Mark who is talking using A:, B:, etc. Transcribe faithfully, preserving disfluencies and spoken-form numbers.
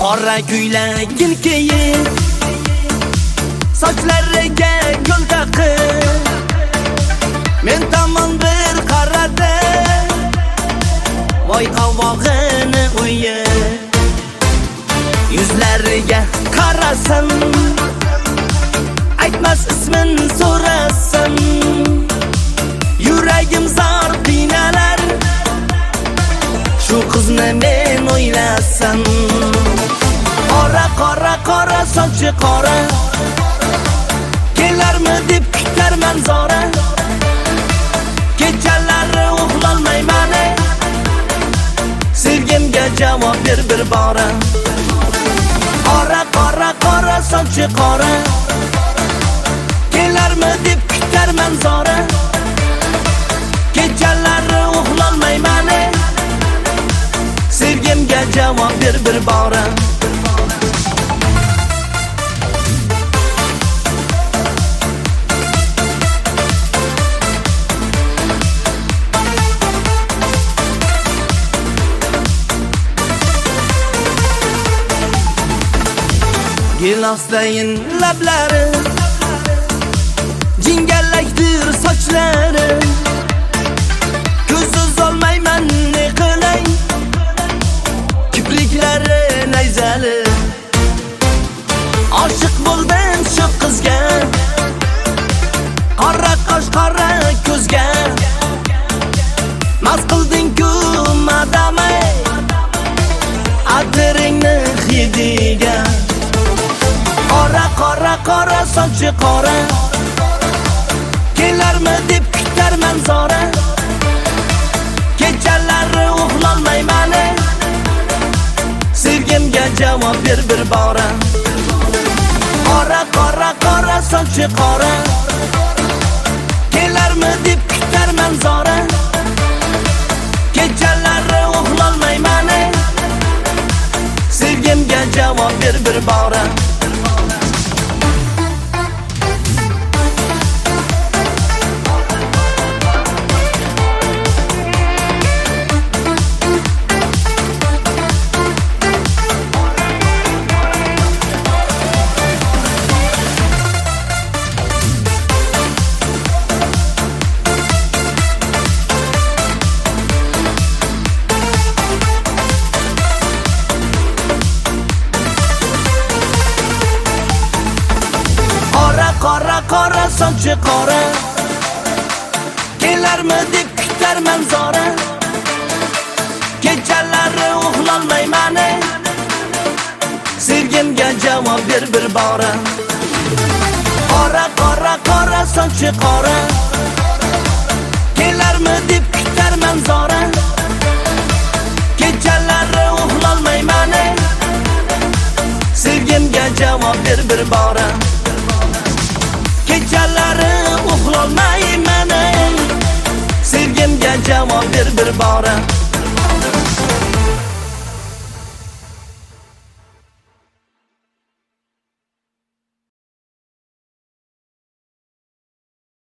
A: Qora ko'ylagin kiyib, sochlariga gul taqib, men tomon bir qaradi, voy qovog'ini o'yib. Yuzlariga qarasam, aytmas ismin so'rasam, yuragim zor qiynalar, shu qizni men o'ylasam. Qora qora qora sochi qora, kelarmi deb kutarman zora, kechalari uxlolmayman, sevgimga javob ber bir bora. Qora qora qora sochi qora, kelarmi deb kutarman zora, kechalari uxlolmayman, sevgimga javob ber bir bora. Gilosdayin lablari, jingallakdir sochlari, ko'ziz olmayman ne qilay, kipriklari nayzali. Oshiq bo'ldim shu qizga, qora qosh qora ko'zga, mast qilding-ku madamay, atiringni hidiga. Qora qora qora sochi qora, kelarmi deb kutarman zora, kechalari uxlolmayman, sevgimga javob ber bir bora. Qora qora qora sochi qora, kelarmi deb kutarman zora, kechalari uxlolmayman, sevgimga javob ber bir bora. Qora qora sochi qora, kelarmi deb kutarman zora, kechalari uxlolmayman, sevgimga javob ber bir bora. Qora qora qora sochi qora, kelarmi deb kutarman zora, kechalari uxlolmayman, sevgimga javob ber bir bora. Kechalari uxlolmayman, sevgimga javob ber bir bora.